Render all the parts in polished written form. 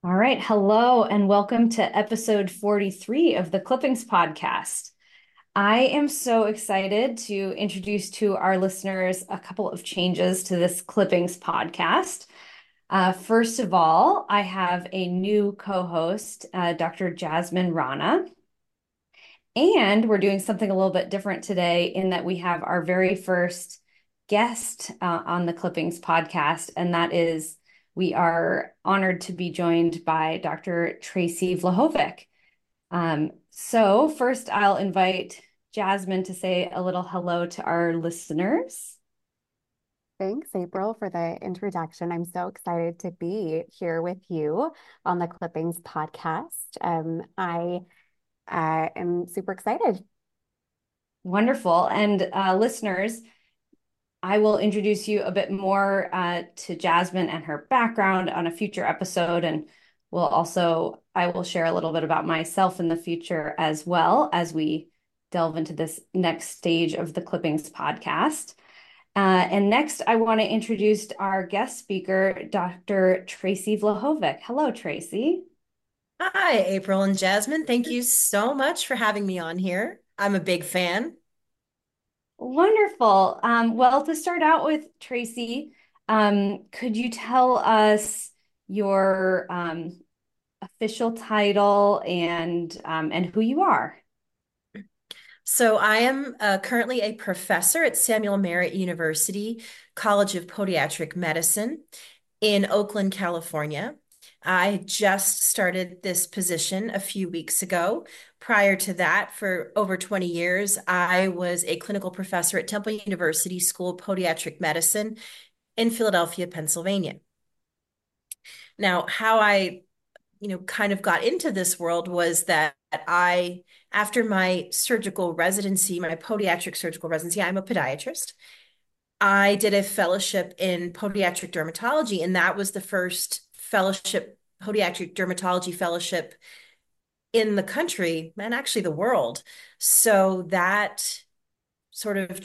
All right. Hello, and welcome to episode 43 of the Clippings podcast. I am so excited to introduce to our listeners a couple of changes to this Clippings podcast. First of all, I have a new co-host, Dr. Jasmine Rana. And we're doing something a little bit different today in that we have our very first guest on the Clippings podcast, and that is we are honored to be joined by Dr. Tracy Vlahovic. So first, I'll invite Jasmine to say a little hello to our listeners. Thanks, April, for the introduction. I'm so excited to be here with you on the Clippings podcast. I am super excited. Wonderful. And listeners, I will introduce you a bit more to Jasmine and her background on a future episode. And I will share a little bit about myself in the future as well as we delve into this next stage of the Clippings podcast. And next, I want to introduce our guest speaker, Dr. Tracy Vlahovic. Hello, Tracy. Hi, April and Jasmine. Thank you so much for having me on here. I'm a big fan. Wonderful. Well, to start out with, Tracy, could you tell us your official title and who you are? So I am currently a professor at Samuel Merritt University College of Podiatric Medicine in Oakland, California. I just started this position a few weeks ago. Prior to that, for over 20 years, I was a clinical professor at Temple University School of Podiatric Medicine in Philadelphia, Pennsylvania. Now, how I kind of got into this world was that after my surgical residency, my podiatric surgical residency, I'm a podiatrist. I did a fellowship in podiatric dermatology, and that was the first podiatric dermatology fellowship in the country and actually the world. So that sort of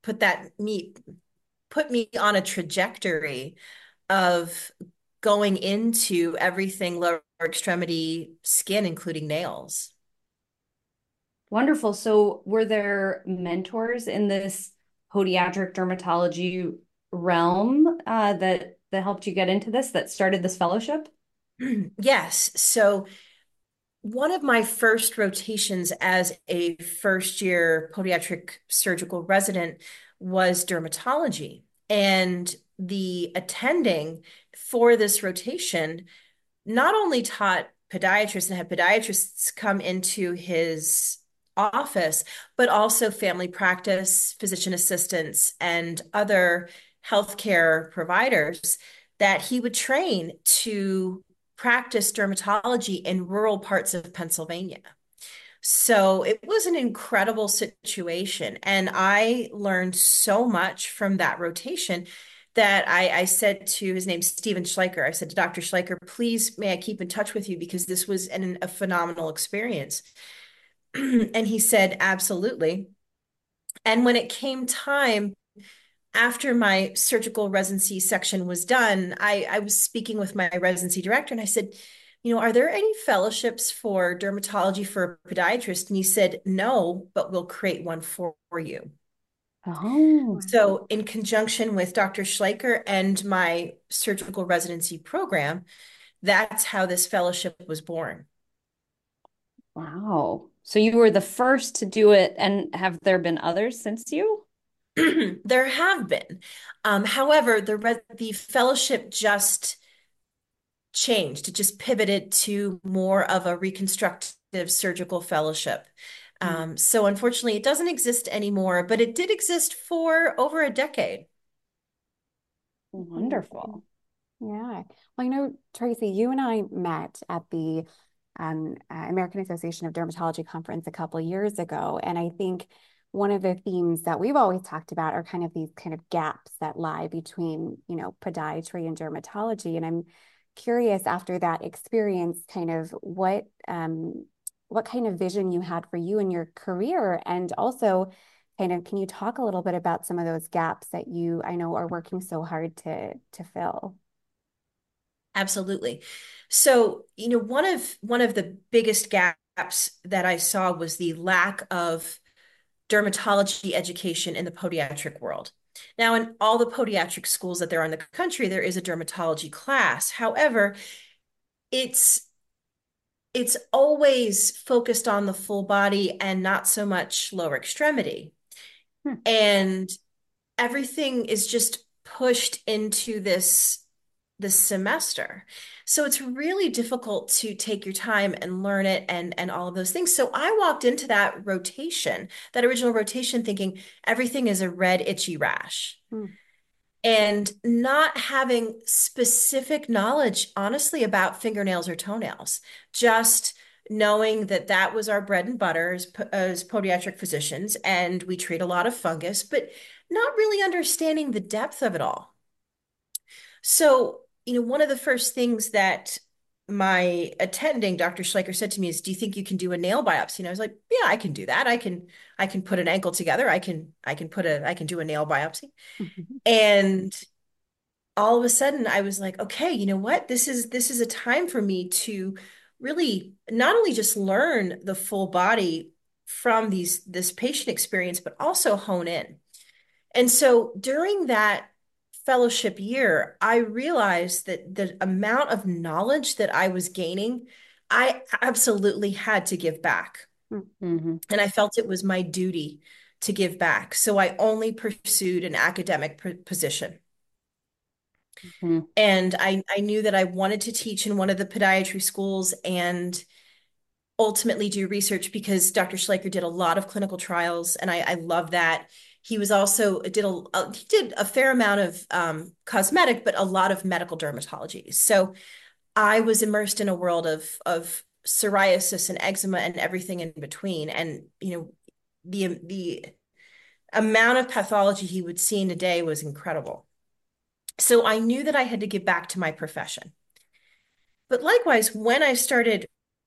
put me on a trajectory of going into everything lower extremity skin, including nails. Wonderful. So, were there mentors in this podiatric dermatology realm that helped you get into this, that started this fellowship? Yes. So one of my first rotations as a first year podiatric surgical resident was dermatology. And the attending for this rotation not only taught podiatrists and had podiatrists come into his office, but also family practice, physician assistants, and other healthcare providers that he would train to practice dermatology in rural parts of Pennsylvania. So it was an incredible situation. And I learned so much from that rotation that I said to his name, Stephen Schleicher, I said to Dr. Schleicher, please, may I keep in touch with you because this was a phenomenal experience. And he said, absolutely. And when it came time after my surgical residency section was done, I was speaking with my residency director and I said, are there any fellowships for dermatology for a podiatrist? And he said, no, but we'll create one for you. Oh, So, in conjunction with Dr. Schleicher and my surgical residency program, that's how this fellowship was born. wow. So you were the first to do it, and have there been others since you? There have been. However, the fellowship just changed. It just pivoted to more of a reconstructive surgical fellowship. So unfortunately, it doesn't exist anymore, but it did exist for over a decade. Wonderful. Yeah. Well, Tracy, you and I met at the American Association of Dermatology conference a couple years ago. And I think one of the themes that we've always talked about are kind of these kind of gaps that lie between, podiatry and dermatology. And I'm curious after that experience, kind of what kind of vision you had for you in your career, and also kind of can you talk a little bit about some of those gaps that I know are working so hard to fill? Absolutely. So, one of the biggest gaps that I saw was the lack of dermatology education in the podiatric world. Now, in all the podiatric schools that there are in the country, there is a dermatology class. However, it's it's always focused on the full body and not so much lower extremity. Hmm. And everything is just pushed into this semester. So it's really difficult to take your time and learn it and all of those things. So I walked into that rotation, that original rotation thinking everything is a red itchy rash Mm. and not having specific knowledge, honestly, about fingernails or toenails, just knowing that that was our bread and butter as podiatric physicians, and we treat a lot of fungus, but not really understanding the depth of it all. So, one of the first things that my attending, Dr. Schleicher, said to me is, "Do you think you can do a nail biopsy?" And I was like, "Yeah, I can do that. I can put an ankle together. I can do a nail biopsy." And all of a sudden I was like, okay, you know what? This is a time for me to really not only just learn the full body from this patient experience, but also hone in. And so during that fellowship year, I realized that the amount of knowledge that I was gaining, I absolutely had to give back. Mm-hmm. And I felt it was my duty to give back. So I only pursued an academic position. Mm-hmm. And I knew that I wanted to teach in one of the podiatry schools and ultimately do research because Dr. Schleicher did a lot of clinical trials, and I love that. He was also he did a fair amount of cosmetic, but a lot of medical dermatology. So I was immersed in a world of psoriasis and eczema and everything in between. And the amount of pathology he would see in a day was incredible. So I knew that I had to give back to my profession. But likewise, when I started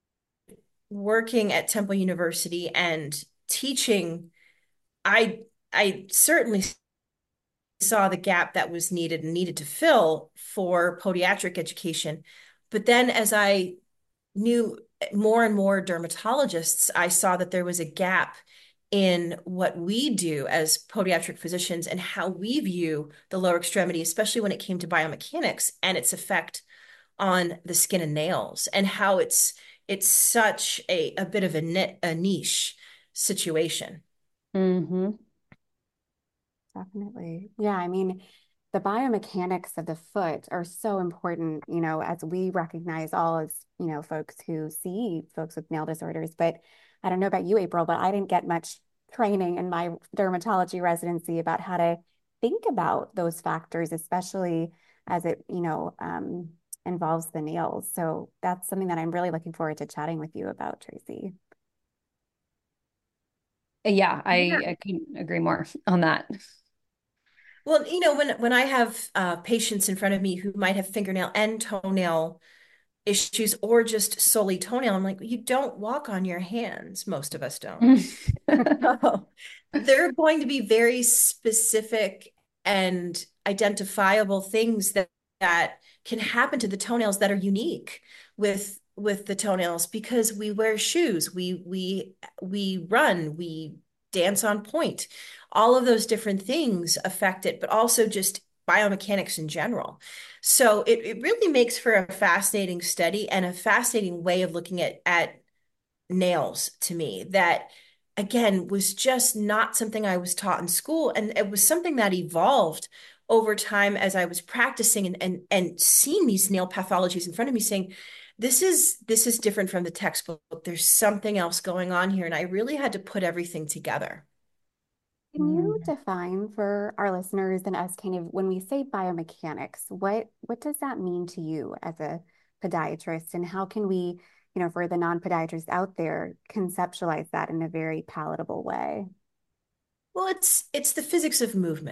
working at Temple University and teaching, I I certainly saw the gap that was needed and needed to fill for podiatric education. But then as I knew more and more dermatologists, I saw that there was a gap in what we do as podiatric physicians and how we view the lower extremity, especially when it came to biomechanics and its effect on the skin and nails, and how it's such a bit of a niche situation. Mm-hmm. Definitely. Yeah, I mean, the biomechanics of the foot are so important, as we recognize all as, folks who see folks with nail disorders. But I don't know about you, April, but I didn't get much training in my dermatology residency about how to think about those factors, especially as it, involves the nails. So that's something that I'm really looking forward to chatting with you about, Tracy. Yeah, Yeah. I couldn't agree more on that. Well, when I have patients in front of me who might have fingernail and toenail issues or just solely toenail, I'm like, you don't walk on your hands. Most of us don't. So there are going to be very specific and identifiable things that can happen to the toenails that are unique with the toenails because we wear shoes, we run, we dance on point. All of those different things affect it, but also just biomechanics in general. So it really makes for a fascinating study and a fascinating way of looking at nails to me that again was just not something I was taught in school, and it was something that evolved over time as I was practicing and seeing these nail pathologies in front of me saying this is different from the textbook. There's something else going on here, and I really had to put everything together. Can you define for our listeners and us kind of when we say biomechanics, what does that mean to you as a podiatrist, and how can we, for the non-podiatrists out there, conceptualize that in a very palatable way? Well, it's the physics of movement.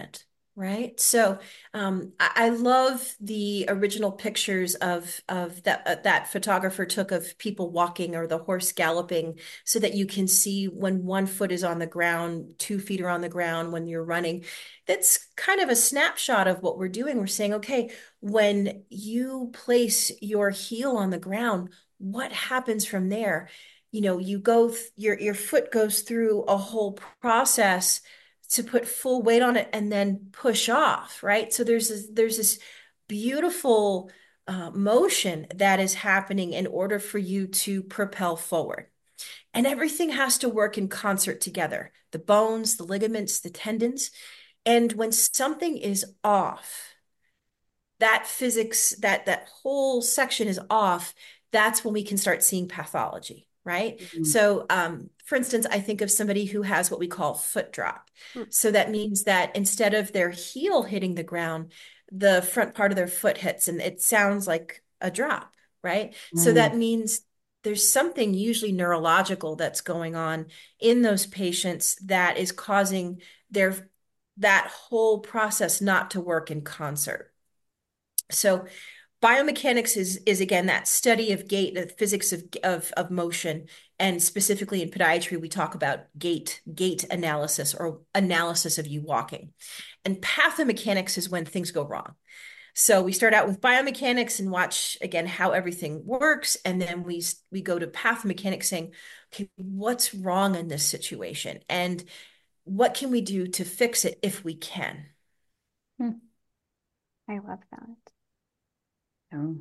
right? So I love the original pictures of that photographer took of people walking or the horse galloping, so that you can see when one foot is on the ground, 2 feet are on the ground when you're running. That's kind of a snapshot of what we're doing. We're saying, okay, when you place your heel on the ground, what happens from there? You your foot goes through a whole process to put full weight on it and then push off, right? So there's this beautiful motion that is happening in order for you to propel forward. And everything has to work in concert together. The bones, the ligaments, the tendons. And when something is off, that physics, that whole section is off, that's when we can start seeing pathology, right? Mhm. So, for instance, I think of somebody who has what we call foot drop. Mm. So that means that instead of their heel hitting the ground, the front part of their foot hits, and it sounds like a drop, right? So Mm. that means there's something usually neurological that's going on in those patients that is causing that whole process not to work in concert. So biomechanics is again that study of gait, the physics of motion, and specifically in podiatry, we talk about gait analysis or analysis of you walking. And pathomechanics is when things go wrong. So we start out with biomechanics and watch again how everything works, and then we go to pathomechanics saying, okay, what's wrong in this situation, and what can we do to fix it if we can? Hmm. I love that. Oh.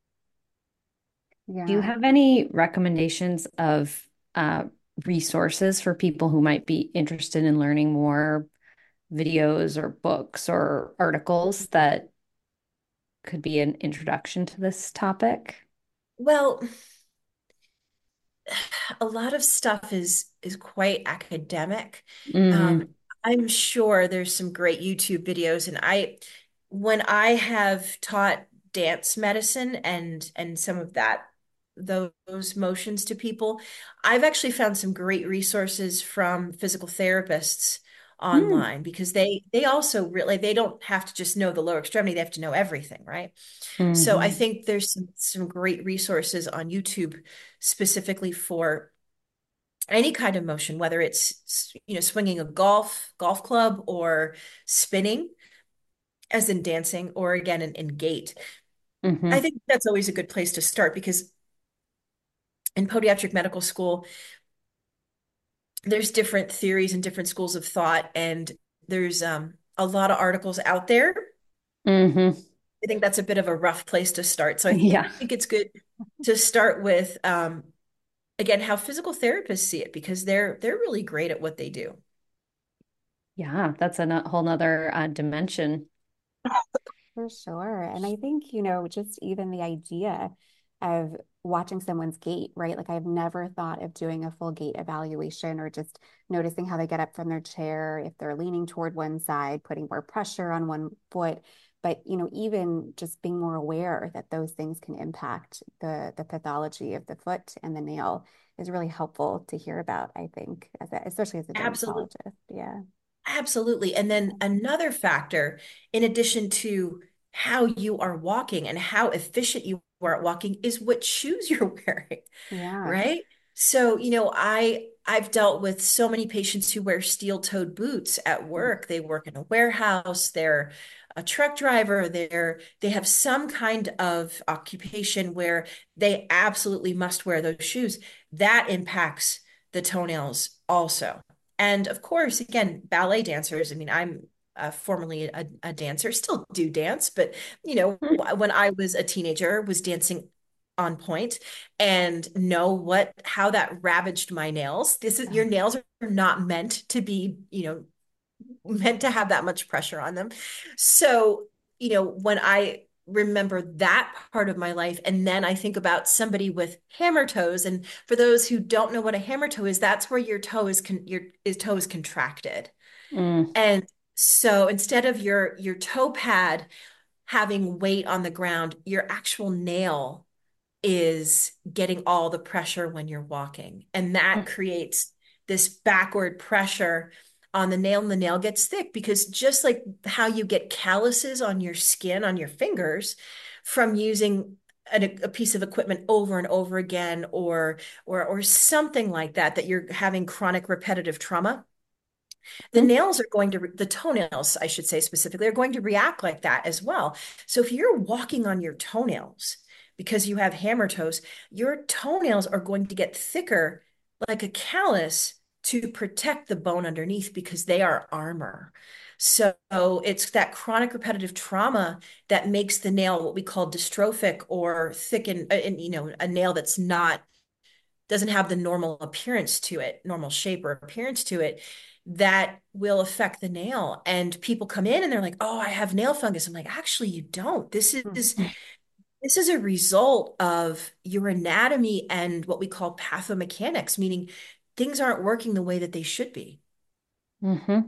Do you Yeah. have any recommendations of uh, resources for people who might be interested in learning more, videos or books or articles that could be an introduction to this topic? Well, a lot of stuff is quite academic. Hmm. Um, I'm sure there's some great YouTube videos, and when I have taught dance medicine and some of those motions to people, I've actually found some great resources from physical therapists Hmm. online, because they also really, they don't have to just know the lower extremity, they have to know everything, right? So I Hmm. think there's some great resources on YouTube specifically for any kind of motion, whether it's swinging a golf club, or spinning, as in dancing, or again in gait. I Hmm. think that's always a good place to start, because in podiatric medical school, there's different theories and different schools of thought, and there's a lot of articles out there. Hmm. I think that's a bit of a rough place to start. So I Yeah. think it's good to start with again how physical therapists see it, because they're really great at what they do. Yeah, that's a whole nother dimension. For sure. And I think, just even the idea of watching someone's gait, right? Like I've never thought of doing a full gait evaluation or just noticing how they get up from their chair, if they're leaning toward one side, putting more pressure on one foot. But, even just being more aware that those things can impact the pathology of the foot and the nail is really helpful to hear about, I think, especially as a Absolutely. dermatologist. Yeah. Absolutely. And then another factor, in addition to how you are walking and how efficient you are at walking, is what shoes you're wearing, Yeah. right? So, I've dealt with so many patients who wear steel-toed boots at work. They work in a warehouse, they're a truck driver, they have some kind of occupation where they absolutely must wear those shoes. That impacts the toenails also. And of course, again, ballet dancers. I mean, I'm formerly a dancer, still do dance, but when I was a teenager, was dancing on point, and know how that ravaged my nails. Your nails are not meant to be, meant to have that much pressure on them. So, when I remember that part of my life, and then I think about somebody with hammer toes, and for those who don't know what a hammer toe is, that's where your toe is contracted. Mm. And so instead of your toe pad having weight on the ground, your actual nail is getting all the pressure when you're walking. And that creates this backward pressure on the nail and the nail gets thick, because just like how you get calluses on your skin, on your fingers from using a piece of equipment over and over again, or something like that, that you're having chronic repetitive trauma, the Mhm. nails are going to, the toenails, I should say specifically, are going to react like that as well. So if you're walking on your toenails because you have hammer toes, your toenails are going to get thicker like a callus to protect the bone underneath, because they are armor. So it's that chronic repetitive trauma that makes the nail what we call dystrophic, or thick, and a nail that's not, doesn't have the normal appearance to it, normal shape or appearance to it, that will affect the nail. And people come in and they're like, "Oh, I have nail fungus." I'm like, "Actually, you don't. This is a result of your anatomy and what we call pathomechanics, meaning things aren't working the way that they should be." Hmm.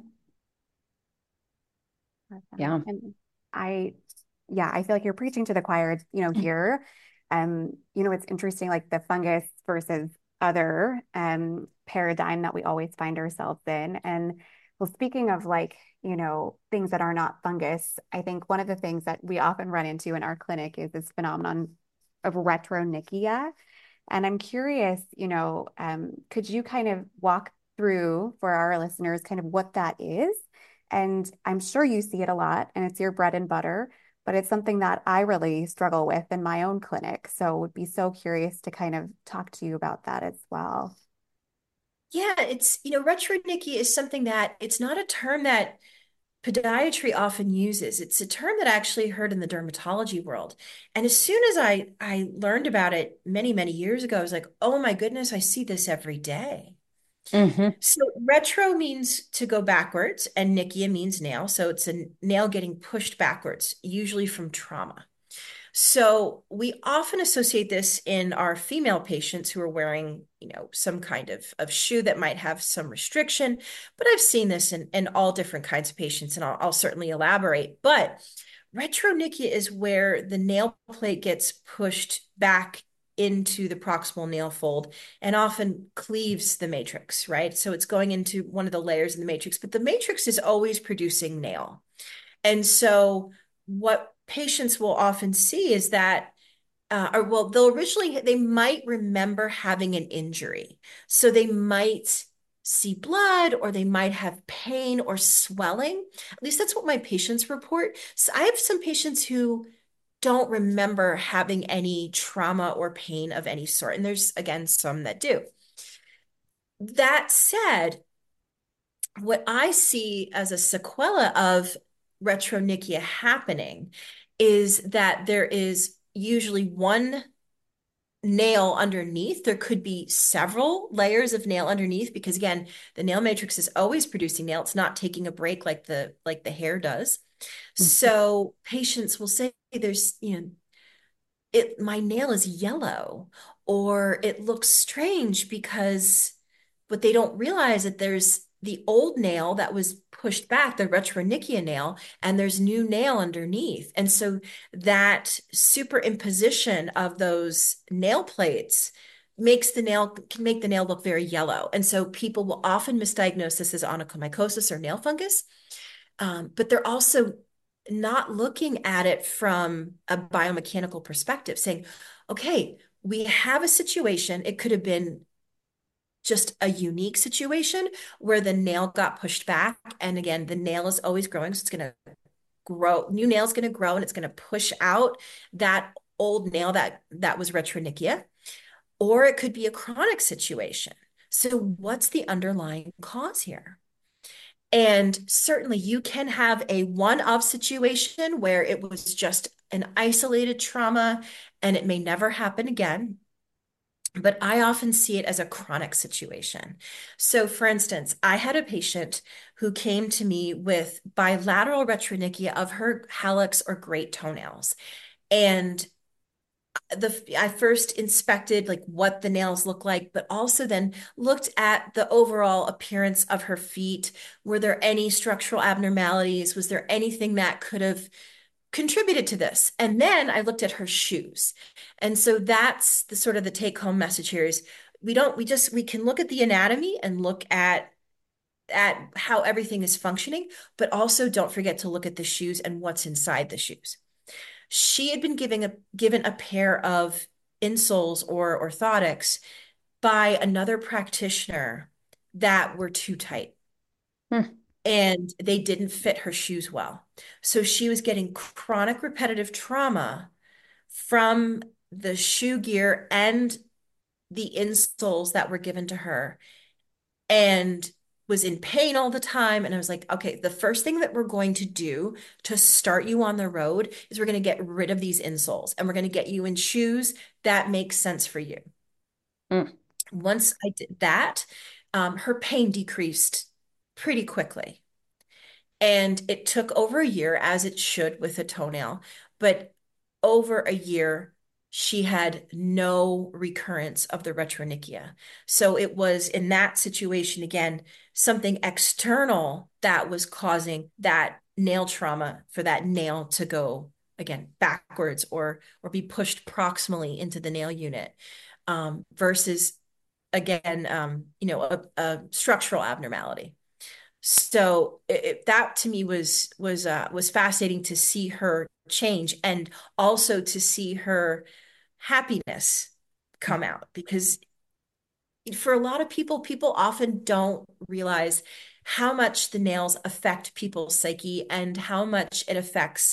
Awesome. Yeah. And I, yeah, I feel like you're preaching to the choir, here. It's interesting, like the fungus versus other paradigm that we always find ourselves in. And well, speaking of like, things that are not fungus, I think one of the things that we often run into in our clinic is this phenomenon of retronychia. And I'm curious, could you kind of walk through for our listeners kind of what that is? And I'm sure you see it a lot and it's your bread and butter, but it's something that I really struggle with in my own clinic. So would be so curious to kind of talk to you about that as well. Yeah, retronychia is something that, it's not a term that podiatry often uses. It's a term that I actually heard in the dermatology world. And as soon as I learned about it many, many years ago, I was like, "Oh my goodness, I see this every day." Hmm. So retro means to go backwards, and nichia means nail. So it's a nail getting pushed backwards, usually from trauma. So we often associate this in our female patients who are wearing, some kind of shoe that might have some restriction. But I've seen this in all different kinds of patients, and I'll certainly elaborate. But retronychia is where the nail plate gets pushed back into the proximal nail fold and often cleaves the matrix, right? So it's going into one of the layers in the matrix, but the matrix is always producing nail. And so what patients will often see is that, or well, they might remember having an injury. So they might see blood, or they might have pain or swelling. At least that's what my patients report. So I have some patients who don't remember having any trauma or pain of any sort. And there's, again, some that do. That said, what I see as a sequela of retronychia happening is that there is usually one nail underneath. There could be several layers of nail underneath, because again, the nail matrix is always producing nail. It's not taking a break like the hair does. So patients will say, "There's, my nail is yellow," or "it looks strange," because what they don't realize that there's the old nail that was pushed back, the retronychia nail, and there's new nail underneath. And so that superimposition of those nail plates can make the nail look very yellow. And so people will often misdiagnose this as onychomycosis or nail fungus. But they're also not looking at it from a biomechanical perspective, saying, "Okay, we have a situation. It could have been just a unique situation where the nail got pushed back. And again, the nail is always growing. So it's going to grow, new nail is going to grow, and it's going to push out that old nail that was retronychia. Or it could be a chronic situation. So what's the underlying cause here?" And certainly you can have a one-off situation where it was just an isolated trauma and it may never happen again. But I often see it as a chronic situation. So, for instance, I had a patient who came to me with bilateral retronychia of her hallux or great toenails. And I first inspected like what the nails look like, but also then looked at the overall appearance of her feet. Were there any structural abnormalities? Was there anything that could have contributed to this? And then I looked at her shoes. And so that's the sort of the take home message here is we can look at the anatomy and look at at how everything is functioning, but also don't forget to look at the shoes and what's inside the shoes. She had been given a pair of insoles or orthotics by another practitioner that were too tight Hmm. and they didn't fit her shoes well. So she was getting chronic repetitive trauma from the shoe gear and the insoles that were given to her and was in pain all the time. And I was like, okay, the first thing that we're going to do to start you on the road is we're going to get rid of these insoles and we're going to get you in shoes that make sense for you. Mm. Once I did that, her pain decreased pretty quickly. And it took over a year, as it should with a toenail, but over a year, she had no recurrence of the retronychia. So it was in that situation, again, something external that was causing that nail trauma for that nail to go again backwards or be pushed proximally into the nail unit, versus again, a structural abnormality. So that to me was fascinating to see her change and also to see her happiness come out because for a lot of people, people often don't realize how much the nails affect people's psyche and how much it affects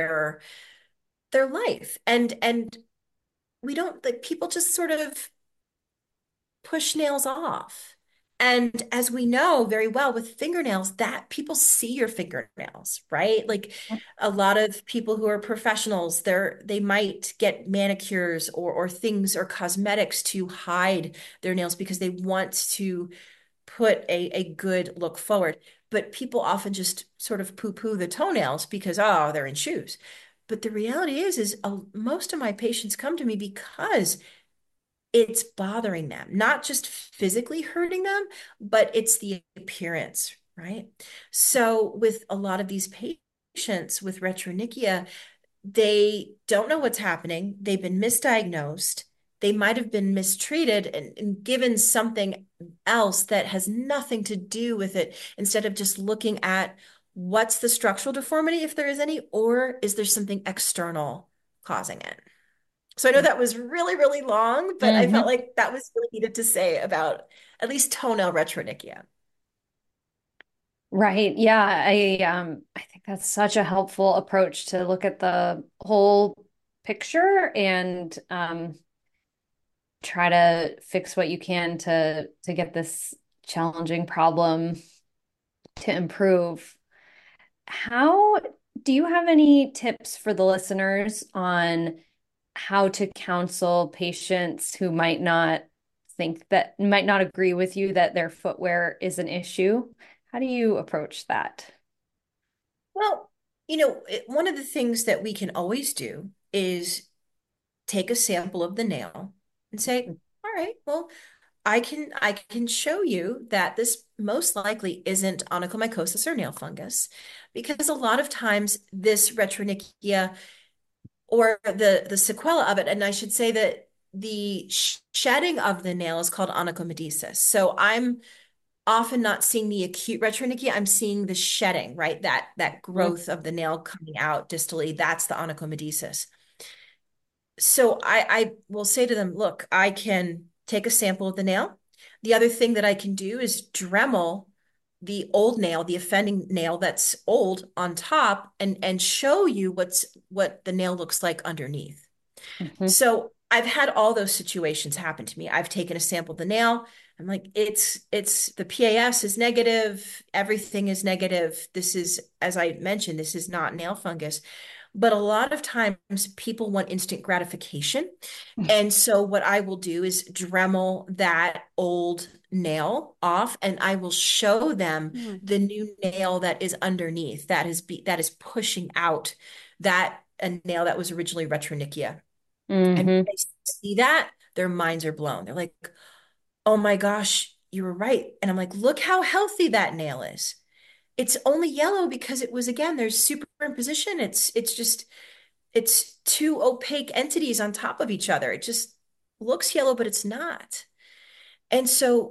their life. And we don't like people just sort of push nails off. And as we know very well with fingernails, that people see your fingernails, right? Like a lot of people who are professionals, they might get manicures or things or cosmetics to hide their nails because they want to put a good look forward. But people often just sort of poo-poo the toenails because, oh, they're in shoes. But the reality is most of my patients come to me because it's bothering them, not just physically hurting them, but it's the appearance, right? So with a lot of these patients with retronychia, they don't know what's happening. They've been misdiagnosed. They might have been mistreated and given something else that has nothing to do with it, instead of just looking at what's the structural deformity, if there is any, or is there something external causing it? So I know that was really, really long, but I felt Mhm. like that was really needed to say about at least toenail retronychia. Right. Yeah. I think that's such a helpful approach to look at the whole picture and try to fix what you can to get this challenging problem to improve. How do you have any tips for the listeners on how to counsel patients who might not agree with you that their footwear is an issue? How do you approach that? Well, one of the things that we can always do is take a sample of the nail and say, all right, well, I can show you that this most likely isn't onychomycosis or nail fungus, because a lot of times this retronychia or the sequela of it, and I should say that the shedding of the nail is called onychomatosis. So I'm often not seeing the acute retronychia. I'm seeing the shedding, right? That Mhm. growth of the nail coming out distally. That's the onychomatosis. So I will say to them, look, I can take a sample of the nail. The other thing that I can do is Dremel the old nail, the offending nail that's old on top and show you what the nail looks like underneath. Mhm. So I've had all those situations happen to me. I've taken a sample of the nail. I'm like, it's the PAS is negative, everything is negative. This is, as I mentioned, this is not nail fungus. But a lot of times people want instant gratification. And so what I will do is Dremel that old nail off and I will show them Mm. the new nail that is underneath that is pushing out that a nail that was originally retronychia. And when Mhm. they see that, their minds are blown. They're like, oh my gosh, you were right. And I'm like, look how healthy that nail is. It's only yellow because it was, again, there's superimposition. It's two opaque entities on top of each other. It just looks yellow, but it's not. And so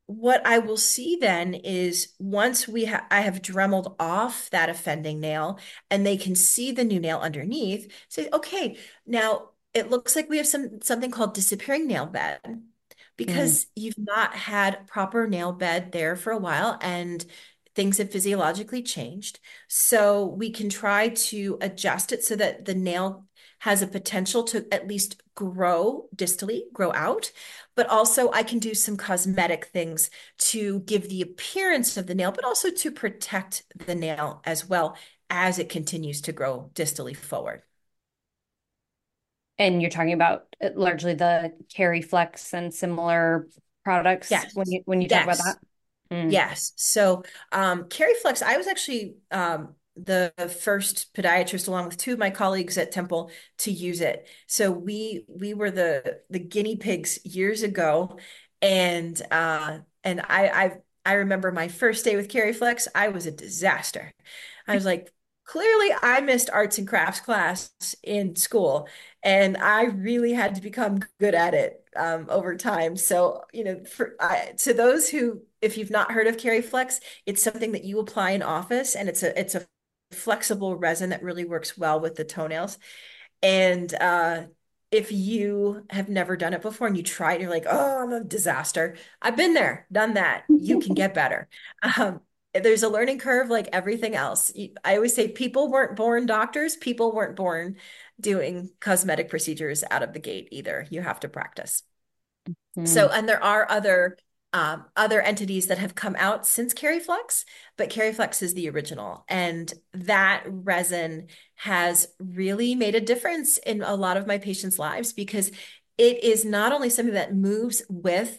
what I will see then is once I have dremeled off that offending nail and they can see the new nail underneath, say, okay, now it looks like we have something called disappearing nail bed Mm. because you've not had proper nail bed there for a while and things have physiologically changed. So we can try to adjust it so that the nail has a potential to at least grow distally, grow out. But also, I can do some cosmetic things to give the appearance of the nail, but also to protect the nail as well as it continues to grow distally forward. And you're talking about largely the Flex and similar products when Yes. you talk about that? Yes. Mm. Yes. So, Flex, I was actually the first podiatrist, along with two of my colleagues at Temple, to use it. So we were the guinea pigs years ago, and I remember my first day with Flex. I was a disaster. I was like, clearly, I missed arts and crafts class in school, and I really had to become good at it over time. So, to those who, if you've not heard of Flex, it's something that you apply in office, and it's a flexible resin that really works well with the toenails. And if you have never done it before and you try it, you're like, oh, I'm a disaster. I've been there, done that. You can get better. Um, there's a learning curve like everything else. I always say people weren't born doctors, people weren't born doing cosmetic procedures out of the gate either. You have to practice. So, Mm. and there are other entities that have come out since Cariflex, but Cariflex is the original, and that resin has really made a difference in a lot of my patients' lives because it is not only something that moves with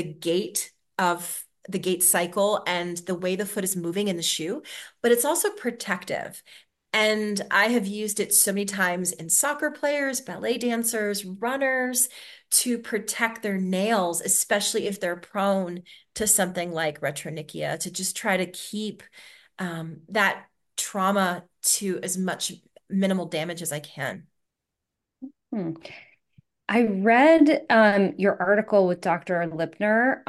the gait cycle and the way the foot is moving in the shoe, but it's also protective. And I have used it so many times in soccer players, ballet dancers, runners to protect their nails, especially if they're prone to something like retronychia, to just try to keep that trauma to as much minimal damage as I can. Hmm. I read your article with Dr. Lipner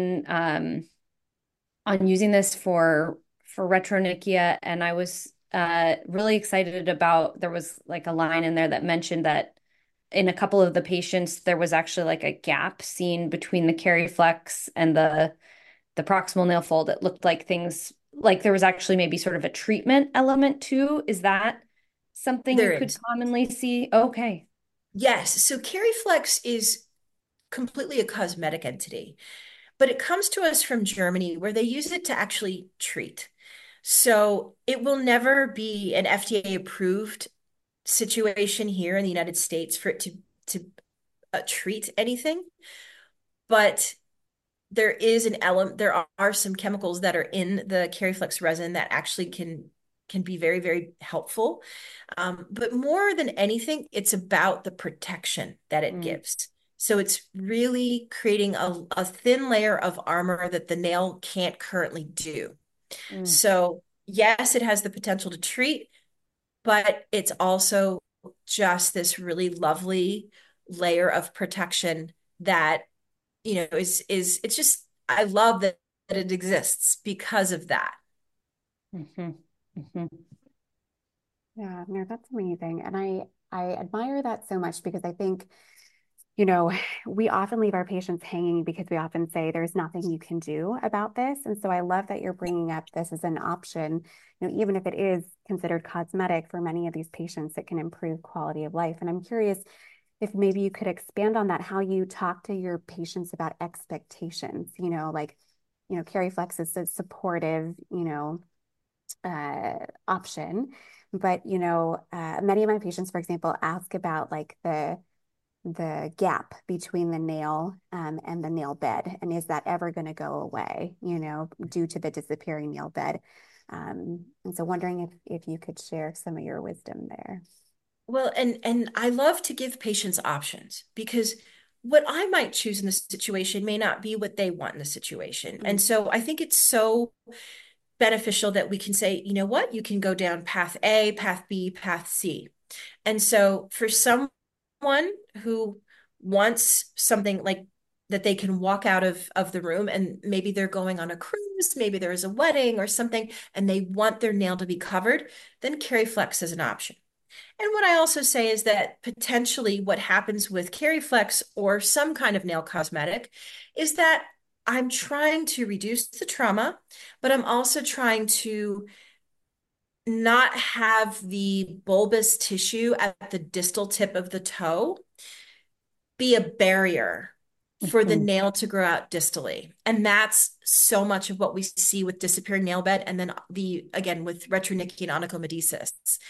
on using this for retronychia, and I was really excited about there was like a line in there that mentioned that in a couple of the patients there was actually like a gap seen between the Flex and the proximal nail fold. It looked like things like there was actually maybe sort of a treatment element too. Is that something you There could is. commonly see? Okay. Yes. So Cariflex is completely a cosmetic entity, but it comes to us from Germany where they use it to actually treat. So it will never be an FDA approved situation here in the United States for it to treat anything, but there are some chemicals that are in the Cariflex resin that actually can be very, very helpful. But more than anything, it's about the protection that it Mm, gives. So it's really creating a thin layer of armor that the nail can't currently do. mm, So yes, it has the potential to treat, but it's also just this really lovely layer of protection that, is it's just I love that it exists because of that. mhm, mhm, Yeah, no, that's amazing. And I admire that so much because I think, we often leave our patients hanging because we often say there's nothing you can do about this. And so I love that you're bringing up this as an option, even if it is considered cosmetic for many of these patients, it can improve quality of life. And I'm curious if maybe you could expand on that, how you talk to your patients about expectations, like, Cariflex is a supportive, option. But, many of my patients, for example, ask about like the gap between the nail and the nail bed, and is that ever going to go away, due to the disappearing nail bed? And so wondering if you could share some of your wisdom there. Well, and I love to give patients options because what I might choose in this situation may not be what they want in the situation. And Mm, so I think it's so beneficial that we can say, you know what, you can go down path A, path B, path C. And so for someone who wants something like that they can walk out of the room, and maybe they're going on a cruise, maybe there is a wedding or something, and they want their nail to be covered, then Cariflex is an option. And what I also say is that potentially what happens with Cariflex or some kind of nail cosmetic is that I'm trying to reduce the trauma, but I'm also trying to not have the bulbous tissue at the distal tip of the toe be a barrier for the Mhm. nail to grow out distally. And that's so much of what we see with disappearing nail bed. And then again, with retronychian onychomedicis.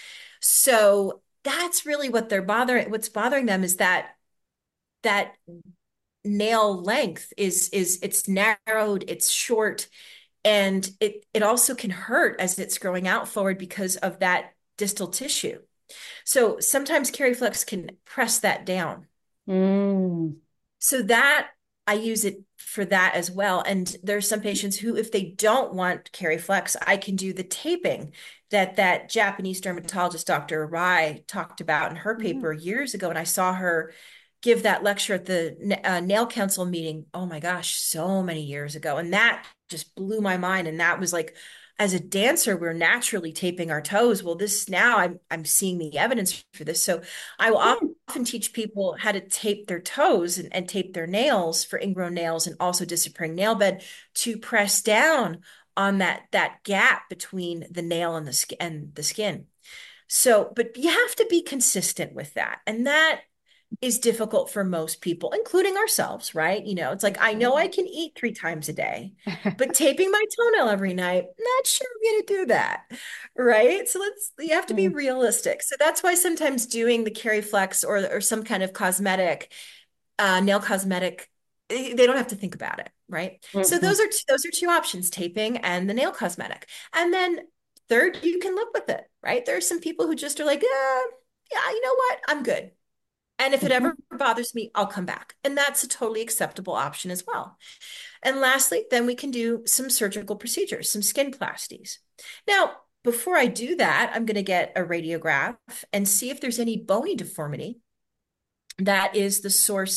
So that's really what's bothering them is that nail length is it's narrowed, it's short, and it also can hurt as it's growing out forward because of that distal tissue. So sometimes Cariflex can press that down. Mm. So that I use it for that as well. And there's some patients who, if they don't want Cariflex, I can do the taping that Japanese dermatologist, Dr. Rai, talked about in her Mhm. paper years ago. And I saw her give that lecture at the Nail Council meeting. Oh my gosh, so many years ago. And that just blew my mind. And that was like, as a dancer, we're naturally taping our toes. Well, this now I'm seeing the evidence for this. So I will Hmm. often teach people how to tape their toes and tape their nails for ingrown nails and also disappearing nail bed to press down on that gap between the nail and the skin. So, but you have to be consistent with that. And that is difficult for most people, including ourselves, right? It's like I know I Sure. can eat 3 times a day, but taping my toenail every night, not sure I'm going to do that, right? So you have to be Mm. realistic. So that's why sometimes doing the Cariflex or some kind of cosmetic, nail cosmetic, they don't have to think about it, right? So Mhm. those are two options, taping and the nail cosmetic. And then third, you can live with it, right? There are some people who just are like, yeah, you know what? I'm good. And if it ever Mhm. bothers me, I'll come back. And that's a totally acceptable option as well. And lastly, then we can do some surgical procedures, some skin plasties. Now, before I do that, I'm going to get a radiograph and see if there's any bony deformity that is the source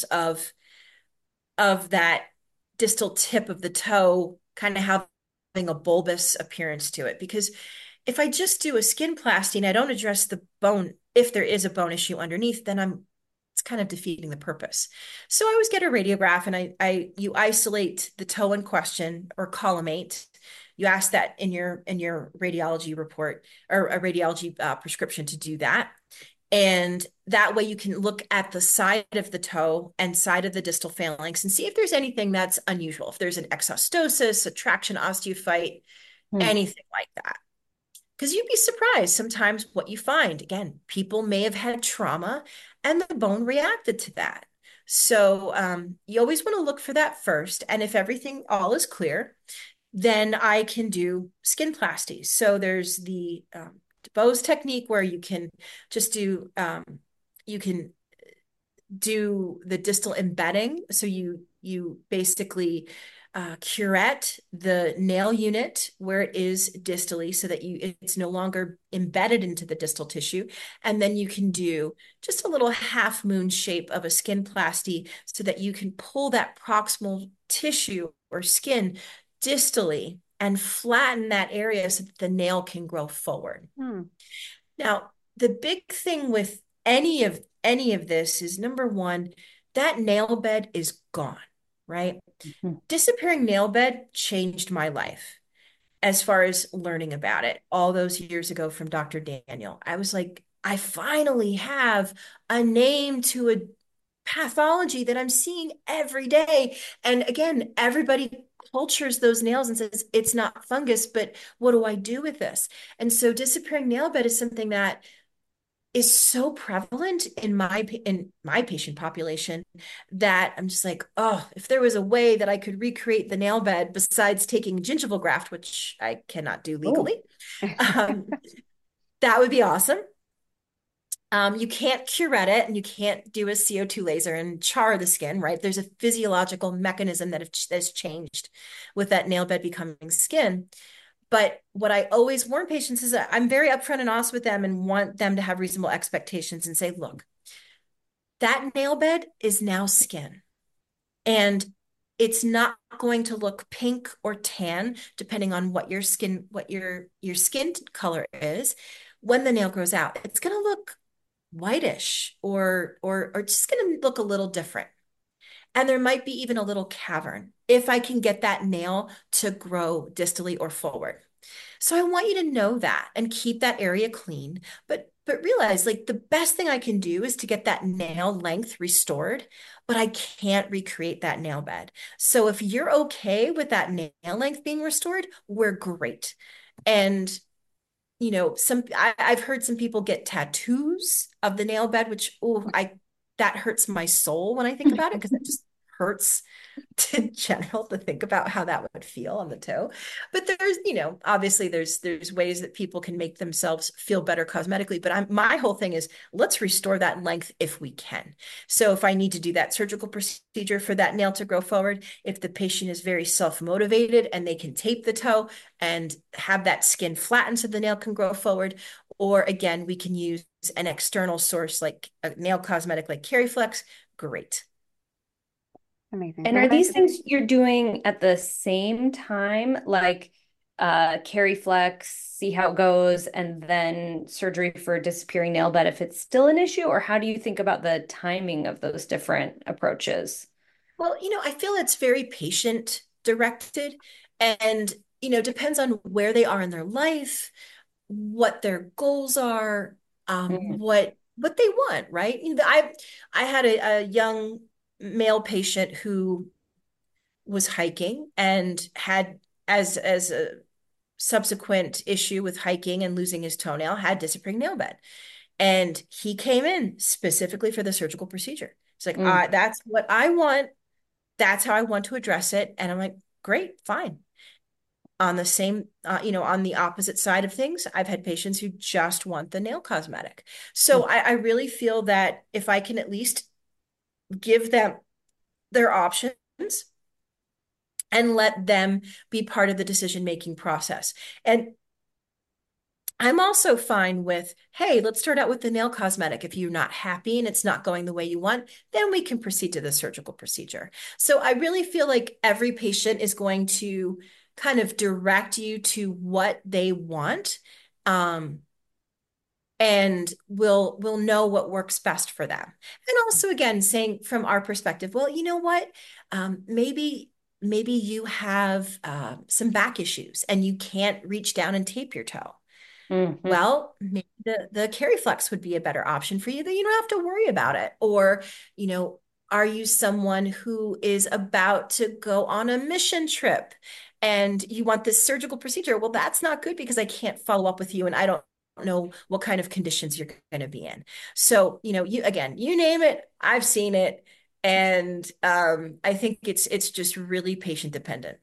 of that distal tip of the toe kind of having a bulbous appearance to it. Because if I just do a skin plasty and I don't address the bone, if there is a bone issue underneath, then it's kind of defeating the purpose. So I always get a radiograph and you isolate the toe in question or collimate. You ask that in your radiology report or a radiology prescription to do that. And that way you can look at the side of the toe and side of the distal phalanx and see if there's anything that's unusual. If there's an exostosis, a traction osteophyte, Mm. anything like that. Because you'd be surprised sometimes what you find. Again, people may have had trauma and the bone reacted to that. So you always want to look for that first. And if everything all is clear, then I can do skin plasties. So there's the Bose technique where just do you can do the distal embedding. So you basically curette the nail unit where it is distally so that it's no longer embedded into the distal tissue. And then you can do just a little half moon shape of a skin plasty so that you can pull that proximal tissue or skin distally and flatten that area so that the nail can grow forward. Hmm. Now, the big thing with any of this is number one, that nail bed is gone, right? Mhm. Disappearing nail bed changed my life as far as learning about it all those years ago from Dr. Daniel. I was like, I finally have a name to a pathology that I'm seeing every day. And again, everybody cultures those nails and says it's not fungus, but what do I do with this? And so disappearing nail bed is something that is so prevalent in my patient population that I'm just like, oh, if there was a way that I could recreate the nail bed besides taking gingival graft, which I cannot do Oh. legally, um, that would be awesome. You can't curette it and you can't do a CO2 laser and char the skin, right? There's a physiological mechanism that's changed with that nail bed becoming skin. But what I always warn patients is that I'm very upfront and honest with them and want them to have reasonable expectations and say, look, that nail bed is now skin. And it's not going to look pink or tan, depending on what your skin color is. When the nail grows out, it's going to look whitish or just going to look a little different. And there might be even a little cavern if I can get that nail to grow distally or forward. So I want you to know that and keep that area clean, but realize like the best thing I can do is to get that nail length restored, but I can't recreate that nail bed. So if you're okay with that nail length being restored, we're great. And I've heard some people get tattoos of the nail bed, which that hurts my soul when I think about it because it just hurts in general to think about how that would feel on the toe. But obviously there's ways that people can make themselves feel better cosmetically. But my whole thing is let's restore that length if we can. So if I need to do that surgical procedure for that nail to grow forward, if the patient is very self-motivated and they can tape the toe and have that skin flattened so the nail can grow forward, or again, we can use an external source like a nail cosmetic like Keriflex, great. Amazing. And So are what I these things you're doing at the same time, like carry flex, see how it goes, and then surgery for disappearing nail bed if it's still an issue? Or how do you think about the timing of those different approaches? Well, I feel it's very patient directed and, depends on where they are in their life, what their goals are, Mm, what they want, right? I had a young male patient who was hiking and had as a subsequent issue with hiking and losing his toenail, had disappearing nail bed. And he came in specifically for the surgical procedure. It's like, mm, that's what I want. That's how I want to address it. And I'm like, great, fine. On the same, on the opposite side of things, I've had patients who just want the nail cosmetic. So mm. I really feel that if I can at least give them their options and let them be part of the decision-making process. And I'm also fine with, hey, let's start out with the nail cosmetic. If you're not happy and it's not going the way you want, then we can proceed to the surgical procedure. So I really feel like every patient is going to kind of direct you to what they want, um, and will know what works best for them. And also, again, saying from our perspective, well, you know what? Maybe you have some back issues and you can't reach down and tape your toe. Mhm. Well, maybe the Keriflex would be a better option for you that you don't have to worry about it. Or, are you someone who is about to go on a mission trip and you want this surgical procedure? Well, that's not good because I can't follow up with you and I don't know what kind of conditions you're going to be in. So, you name it, I've seen it. And I think it's just really patient dependent.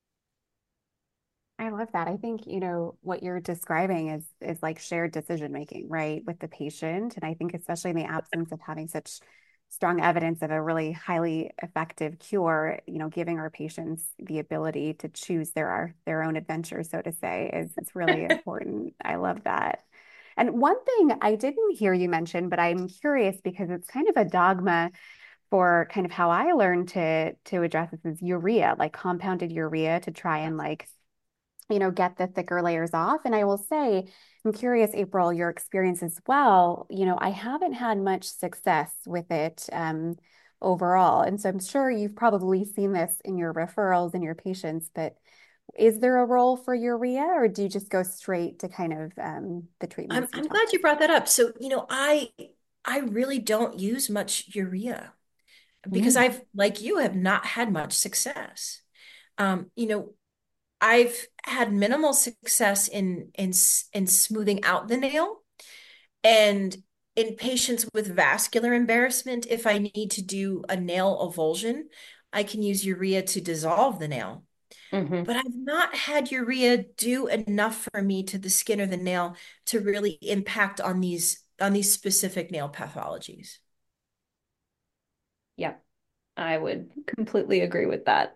I love that. I think, what you're describing is like shared decision making, right, with the patient. And I think especially in the absence of having such strong evidence of a really highly effective cure, giving our patients the ability to choose their own adventure, so to say, is really important. I love that. And one thing I didn't hear you mention, but I'm curious because it's kind of a dogma for kind of how I learned to address this is urea, like compounded urea to try and like get the thicker layers off. And I will say, I'm curious, April, your experience as well. I haven't had much success with it overall. And so I'm sure you've probably seen this in your referrals and your patients, but is there a role for urea or do you just go straight to kind of the I'm treatments you I'm talked glad you brought that up. So, I really don't use much urea because about? like you, have not had much success. Um, you know, I've had minimal success in smoothing out the nail, and in patients with vascular embarrassment, if I need to do a nail avulsion, I can use urea to dissolve the nail. Hmm. But I've not had urea do enough for me to the skin or the nail to really impact on these specific nail pathologies. Yeah, I would completely agree with that.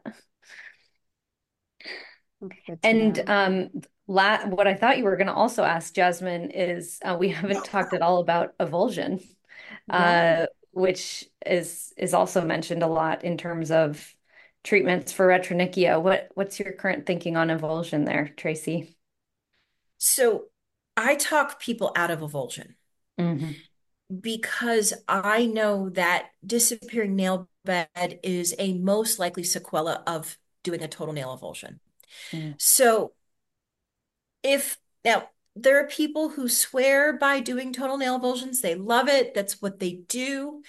That's good to And know. la what I thought you were going to also ask, Jasmine, is we haven't talked at all about avulsion, Yeah. which is also mentioned a lot in terms of treatments for retronychia. What's your current thinking on avulsion there, Tracy? So I talk people out of avulsion Hmm. because I know that disappearing nail bed is a most likely sequela of doing a total nail avulsion. Mm. So if now there are people who swear by doing total nail avulsions, they love it, that's what they do.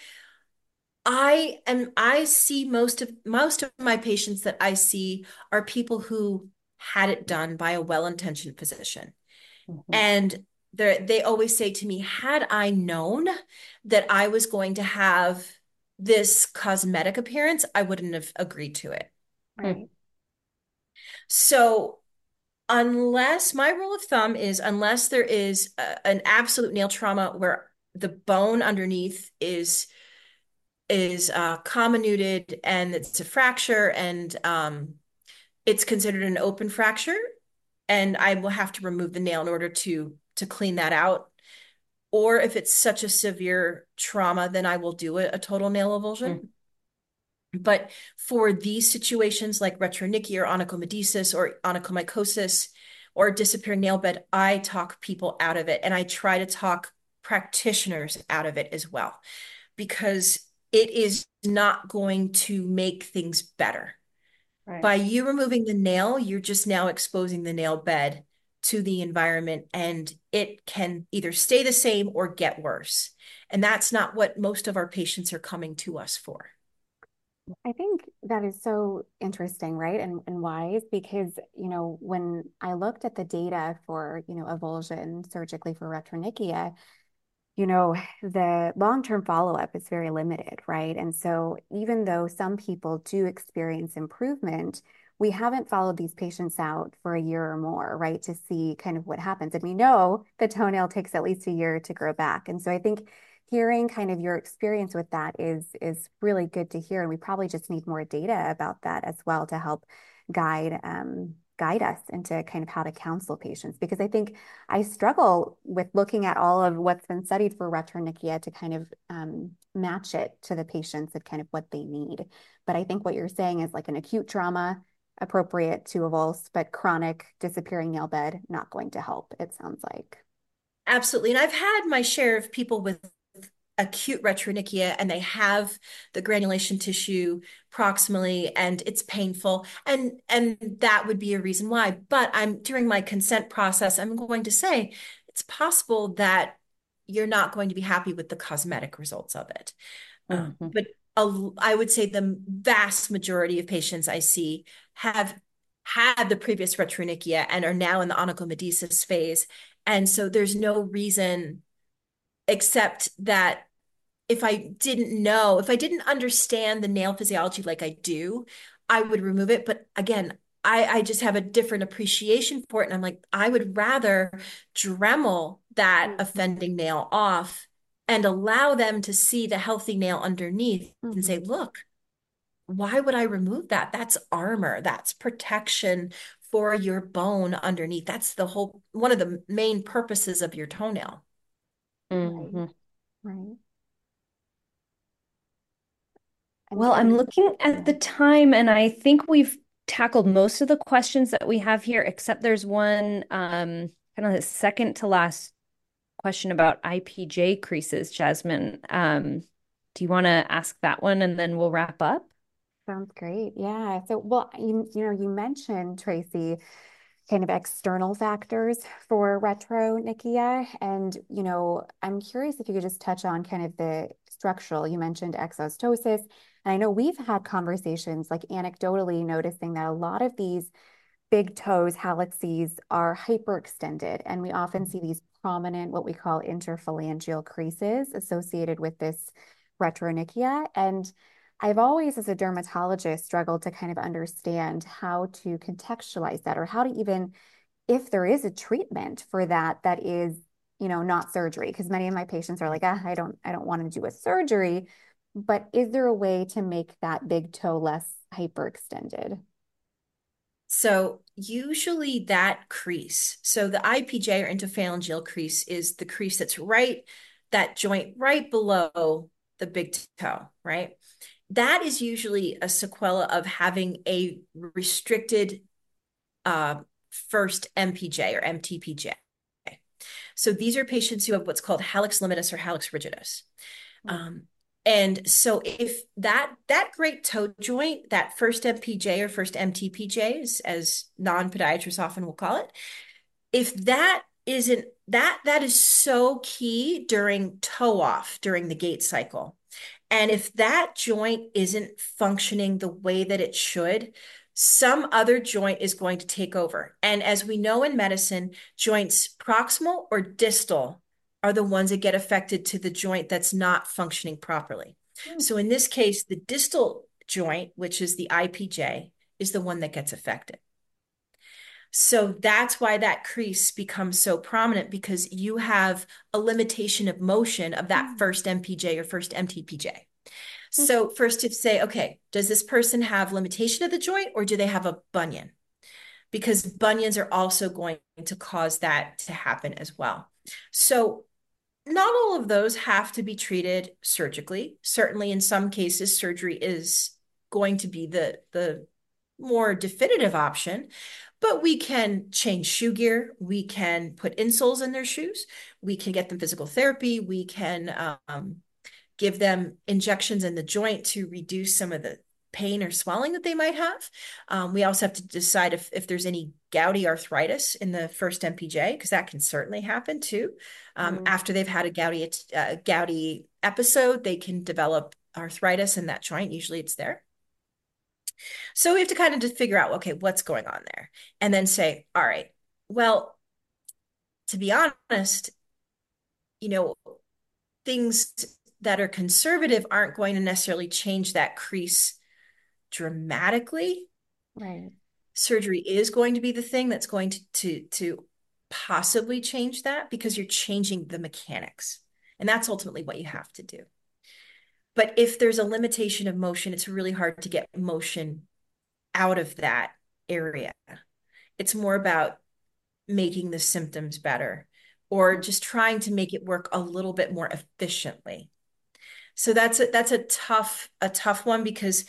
I see most of my patients that I see are people who had it done by a well-intentioned physician. Mhm. And they always say to me, had I known that I was going to have this cosmetic appearance, I wouldn't have agreed to it. Right. So unless my rule of thumb is unless there is an absolute nail trauma where the bone underneath is comminuted and it's a fracture and it's considered an open fracture and I will have to remove the nail in order to clean that out. Or if it's such a severe trauma, then I will do a total nail avulsion. Mm. But for these situations like retronychia or onychomycosis or onychomycosis or disappearing nail bed, I talk people out of it and I try to talk practitioners out of it as well because it is not going to make things better. Right. By you removing the nail, you're just now exposing the nail bed to the environment and it can either stay the same or get worse. And that's not what most of our patients are coming to us for. I think that is so interesting, right? And wise because, when I looked at the data for, avulsion surgically for retronychia, the long-term follow-up is very limited, right? And so even though some people do experience improvement, we haven't followed these patients out for a year or more, right, to see kind of what happens. And we know the toenail takes at least a year to grow back. And so I think hearing kind of your experience with that is really good to hear. And we probably just need more data about that as well to help guide us into kind of how to counsel patients because I think I struggle with looking at all of what's been studied for retronychia to kind of match it to the patients and kind of what they need. But I think what you're saying is like an acute trauma appropriate to avulse, but chronic disappearing nail bed not going to help, it sounds like. Absolutely. And I've had my share of people with acute retronychia and they have the granulation tissue proximally and it's painful and that would be a reason why. But I'm during my consent process, I'm going to say it's possible that you're not going to be happy with the cosmetic results of it. Mhm. But I would say the vast majority of patients I see have had the previous retronychia and are now in the onychomycosis phase. And so there's no reason except that if I didn't understand the nail physiology like I do, I would remove it. But again, I just have a different appreciation for it. And I'm like, I would rather Dremel that Mhm. offending nail off and allow them to see the healthy nail underneath and say, Mhm. look, why would I remove that? That's armor, that's protection for your bone underneath. That's the whole one of the main purposes of your toenail. Right, Mhm. right. And Well, so, I'm looking at yeah, the time, and I think we've tackled most of the questions that we have here, except there's one kind of the second to last question about IPJ creases, Jasmine. Do you want to ask that one and then we'll wrap up? sounds great. Yeah. So, well, you mentioned, Tracy, kind of external factors for retronychia. And, I'm curious if you could just touch on kind of the structural. You mentioned exostosis. And I know we've had conversations like anecdotally noticing that a lot of these big toes, hallexes, are hyperextended. And we often see these prominent, what we call interphalangeal creases associated with this retronychia. And I've always, as a dermatologist, struggled to kind of understand how to contextualize that or how to even, if there is a treatment for that, that is, not surgery. Because many of my patients are like, I don't want to do a surgery. But is there a way to make that big toe less hyperextended? So usually that crease, so the IPJ or interphalangeal crease is the crease that's right, that joint right below the big toe, right? That is usually a sequela of having a restricted first MPJ or MTPJ. So these are patients who have what's called hallux limitus or hallux rigidus. And so if that great toe joint, that first MPJ or first MTPJ, as non-podiatrists often will call it, if that isn't that is so key during toe off during the gait cycle. And if that joint isn't functioning the way that it should, some other joint is going to take over. And as we know in medicine, joints proximal or distal are the ones that get affected to the joint that's not functioning properly. So in this case, the distal joint, which is the IPJ, is the one that gets affected. So that's why that crease becomes so prominent, because you have a limitation of motion of that first MPJ or first MTPJ. So first to say, okay, does this person have limitation of the joint or do they have a bunion? Because bunions are also going to cause that to happen as well. So not all of those have to be treated surgically. Certainly in some cases, surgery is going to be the more definitive option, but we can change shoe gear. We can put insoles in their shoes. We can get them physical therapy. We can give them injections in the joint to reduce some of the pain or swelling that they might have. We also have to decide if there's any gouty arthritis in the first MPJ, because that can certainly happen too. After they've had a gouty episode, they can develop arthritis in that joint. Usually it's there. So we have to kind of just figure out, okay, what's going on there? And then say, all right, well, to be honest, things that are conservative aren't going to necessarily change that crease dramatically. Right. Surgery is going to be the thing that's going to possibly change that, because you're changing the mechanics. And that's ultimately what you have to do. But if there's a limitation of motion, it's really hard to get motion out of that area. It's more about making the symptoms better, or just trying to make it work a little bit more efficiently. So that's a tough one, because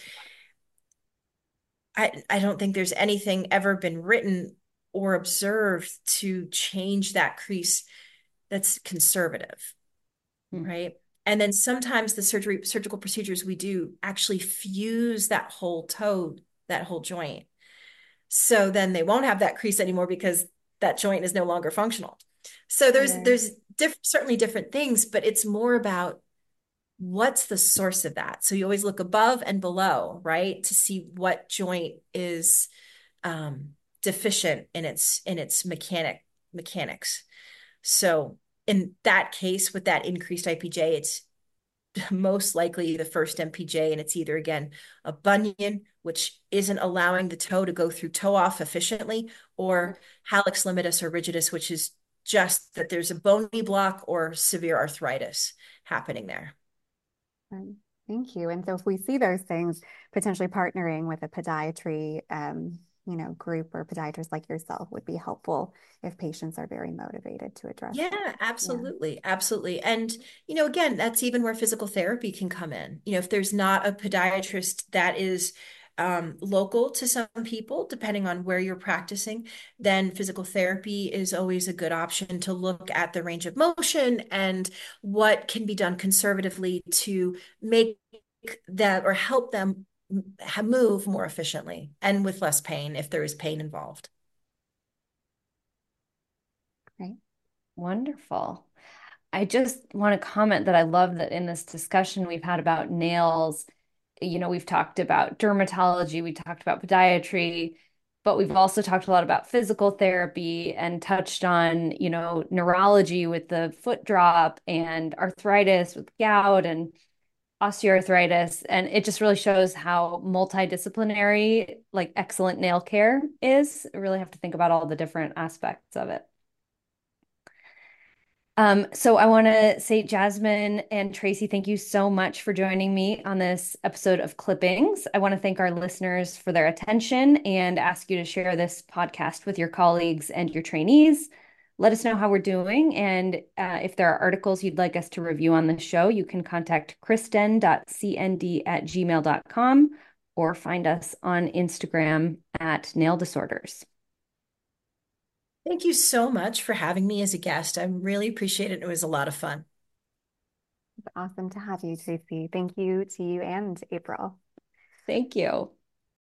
I don't think there's anything ever been written or observed to change that crease that's conservative, right? And then sometimes the surgical procedures we do actually fuse that whole toe, that whole joint. So then they won't have that crease anymore because that joint is no longer functional. So there's certainly different things, but it's more about what's the source of that. So you always look above and below, right, to see what joint is deficient in its mechanics. So in that case, with that increased IPJ, it's most likely the first MPJ, and it's either, again, a bunion, which isn't allowing the toe to go through toe off efficiently, or hallux limitus or rigidus, which is just that there's a bony block or severe arthritis happening there. Thank you. And so if we see those things, potentially partnering with a podiatry group or podiatrist like yourself would be helpful if patients are very motivated to address Yeah, that. absolutely. Absolutely. And, again, that's even where physical therapy can come in. If there's not a podiatrist that is local to some people, depending on where you're practicing, then physical therapy is always a good option to look at the range of motion and what can be done conservatively to make that or help them move more efficiently and with less pain if there is pain involved. Right. Wonderful. I just want to comment that I love that in this discussion we've had about nails, we've talked about dermatology, we talked about podiatry, but we've also talked a lot about physical therapy and touched on, neurology with the foot drop and arthritis with gout and osteoarthritis. And it just really shows how multidisciplinary, like excellent nail care is. You really have to think about all the different aspects of it. So I want to say, Jasmine and Tracy, thank you so much for joining me on this episode of Clippings. I want to thank our listeners for their attention and ask you to share this podcast with your colleagues and your trainees. Let us know how we're doing. And if there are articles you'd like us to review on the show, you can contact kristen.cnd@gmail.com or find us on Instagram at Nail Disorders. Thank you so much for having me as a guest. I really appreciate it. It was a lot of fun. It's awesome to have you, Tracy. Thank you to you and April. Thank you.